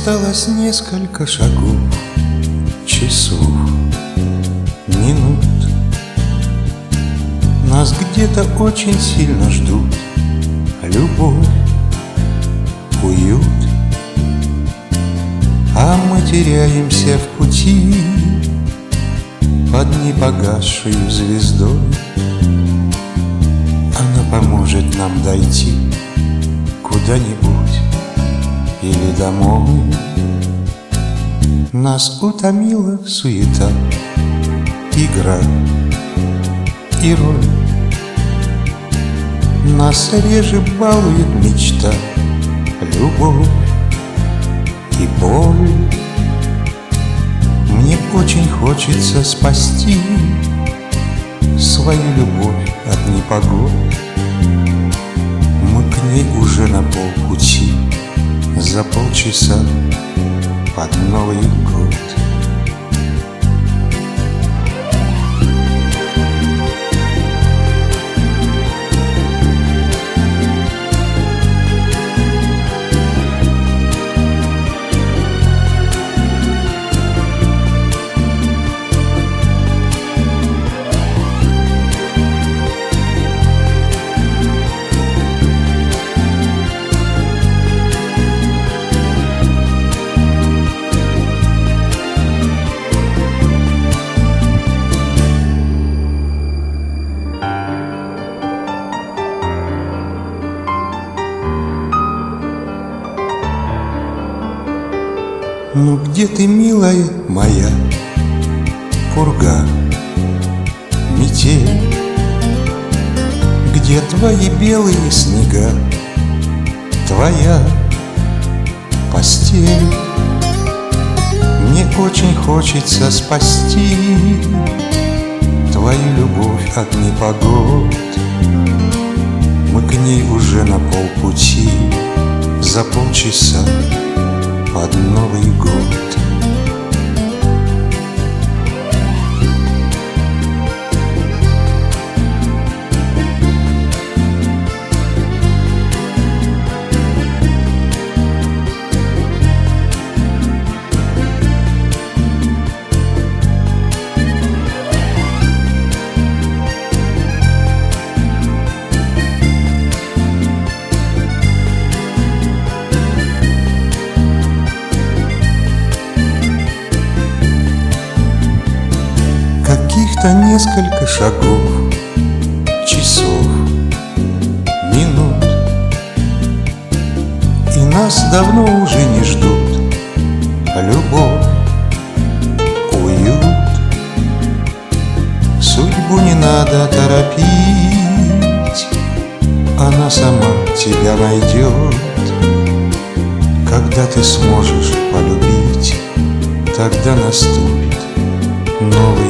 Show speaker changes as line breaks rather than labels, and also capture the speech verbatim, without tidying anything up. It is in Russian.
Осталось несколько шагов, часов, минут. Нас где-то очень сильно ждут любовь, уют. А мы теряемся в пути под непогасшую звездой. Она поможет нам дойти куда-нибудь или домой. Нас утомила суета, игра и роль. Нас реже балует мечта, любовь и боль. Мне очень хочется спасти свою любовь от непогод. Мы к ней уже на полпути, за полчаса под Новый год. Ну где ты, милая моя, пурга, метель? Где твои белые снега, твоя постель? Мне очень хочется спасти твою любовь от непогод. Мы к ней уже на полпути, за полчаса под Новый год. Каких-то несколько шагов, часов, минут, и нас давно уже не ждут любовь, уют. Судьбу не надо торопить, она сама тебя найдет. Когда ты сможешь полюбить, тогда наступит новый